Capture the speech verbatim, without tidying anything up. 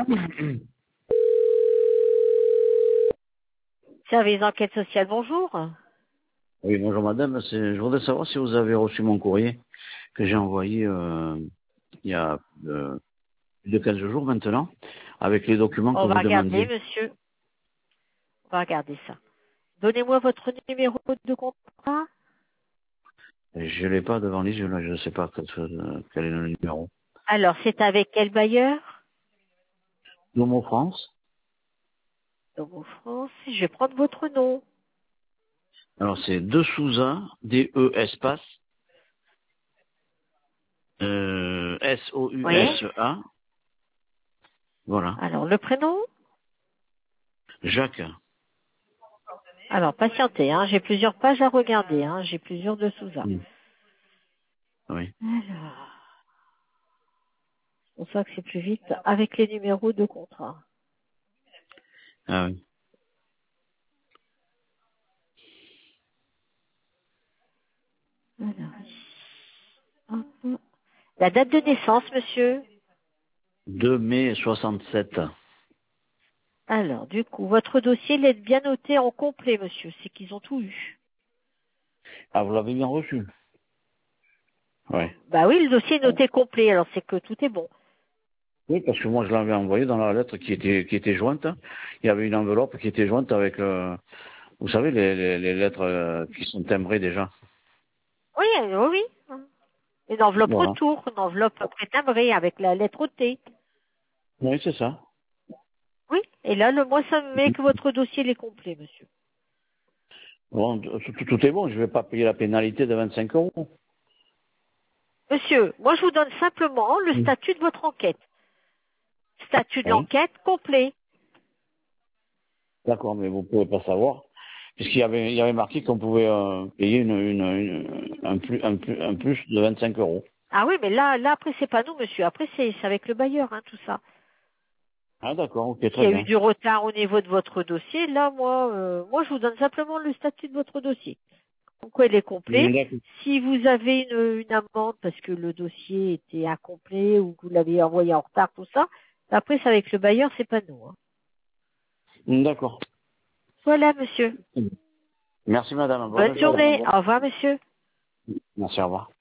Service d'enquête sociale, bonjour. Oui, bonjour madame. C'est- Je voudrais savoir si vous avez reçu mon courrier que j'ai envoyé euh, il y a euh, plus de quinze jours maintenant, avec les documents que On va vous regarder, demandiez. monsieur. On va regarder ça. Donnez-moi votre numéro de contrat. Je ne l'ai pas devant les yeux, là, je ne sais pas quel, euh, quel est le numéro. Alors, c'est avec quel bailleur? Nomo France. Domo France. Je vais prendre votre nom. Alors c'est De Souza, D E espace, euh, S O U Oui. S A. Voilà. Alors, le prénom? Jacques. Alors, patientez, hein. J'ai plusieurs pages à regarder, hein. J'ai plusieurs de Souza. Hmm. Oui. Alors, c'est pour ça que c'est plus vite avec les numéros de contrat. Ah oui. Alors, hop. La date de naissance, monsieur? deux mai soixante-sept. Alors, du coup, votre dossier, il est bien noté en complet, monsieur. C'est qu'ils ont tout eu. Ah, vous l'avez bien reçu? Oui. Bah oui, le dossier est noté complet, alors c'est que tout est bon. Oui, parce que moi je l'avais envoyé dans la lettre qui était qui était jointe. Il y avait une enveloppe qui était jointe avec, euh, vous savez, les, les, les lettres euh, qui sont timbrées déjà. Oui, euh, oui, oui. Une enveloppe Voilà. retour, une enveloppe pré-timbrée avec la lettre T. Oui, c'est ça. Oui, et là, le moi, ça me met que votre dossier il est complet, monsieur. Bon, tout, tout- tout est bon. Je vais pas payer la pénalité de vingt-cinq euros. Monsieur, moi, je vous donne simplement le Mm. statut de votre enquête. Statut de Oui. l'enquête complet. D'accord, mais vous pouvez pas savoir, puisqu'il y avait il y avait marqué qu'on pouvait euh, payer une, une, une- un plus un plus un plus de vingt-cinq euros. Ah oui, mais là, là, après, c'est pas nous, monsieur. Après, c'est c'est avec le bailleur, hein, tout ça. Ah d'accord, ok, S'il très y a eu bien. du retard au niveau de votre dossier, là, moi, euh, moi, je vous donne simplement le statut de votre dossier. Donc, ouais, il est complet. Mm, d'accord. Si vous avez une, une amende parce que le dossier était incomplet ou que vous l'avez envoyé en retard, tout ça, après, c'est avec le bailleur, c'est pas nous. Hein. Mm, d'accord. Voilà, monsieur. Mm. Merci madame, bonne Bonne journée. journée. Au revoir, monsieur. Merci, au revoir.